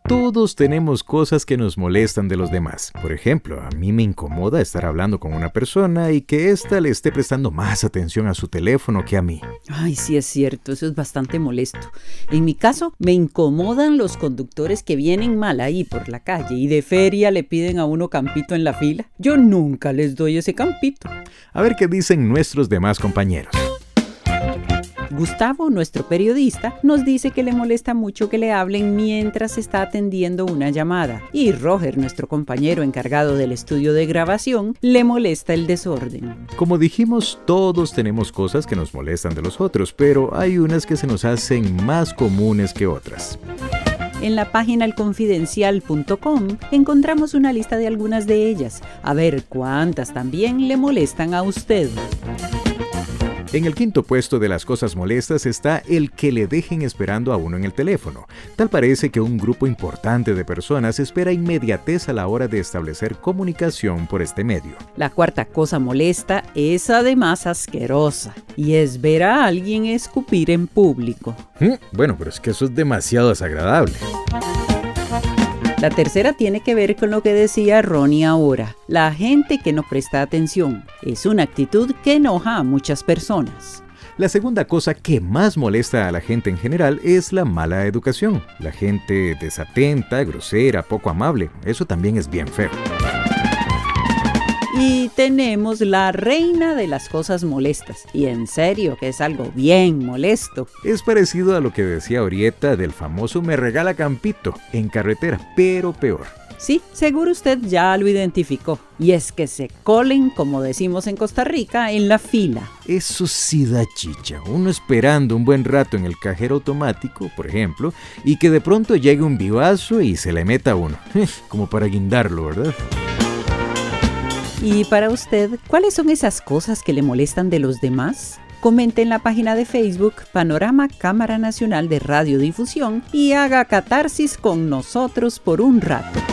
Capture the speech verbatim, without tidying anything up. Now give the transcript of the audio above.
Todos tenemos cosas que nos molestan de los demás. Por ejemplo, a mí me incomoda estar hablando con una persona y que ésta le esté prestando más atención a su teléfono que a mí. Ay, sí es cierto, eso es bastante molesto. En mi caso, me incomodan los conductores que vienen mal ahí por la calle y de feria le piden a uno campito en la fila. Yo nunca les doy ese campito. A ver qué dicen nuestros demás compañeros. Gustavo, nuestro periodista, nos dice que le molesta mucho que le hablen mientras está atendiendo una llamada. Y Roger, nuestro compañero encargado del estudio de grabación, le molesta el desorden. Como dijimos, todos tenemos cosas que nos molestan de los otros, pero hay unas que se nos hacen más comunes que otras. En la página el confidencial punto com encontramos una lista de algunas de ellas. A ver cuántas también le molestan a usted. En el quinto puesto de las cosas molestas está el que le dejen esperando a uno en el teléfono. Tal parece que un grupo importante de personas espera inmediatez a la hora de establecer comunicación por este medio. La cuarta cosa molesta es además asquerosa y es ver a alguien escupir en público. ¿Mm? Bueno, pero es que eso es demasiado desagradable. La tercera tiene que ver con lo que decía Ronnie ahora. La gente que no presta atención. Es una actitud que enoja a muchas personas. La segunda cosa que más molesta a la gente en general es la mala educación. La gente desatenta, grosera, poco amable. Eso también es bien feo. Y tenemos la reina de las cosas molestas. Y en serio que es algo bien molesto. Es parecido a lo que decía Orieta del famoso me regala campito en carretera, pero peor. Sí, seguro usted ya lo identificó. Y es que se colen, como decimos en Costa Rica, en la fila. Eso sí da chicha. Uno esperando un buen rato en el cajero automático, por ejemplo, y que de pronto llegue un vivazo y se le meta a uno. Como para guindarlo, ¿verdad? Y para usted, ¿cuáles son esas cosas que le molestan de los demás? Comente en la página de Facebook Panorama Cámara Nacional de Radiodifusión y haga catarsis con nosotros por un rato.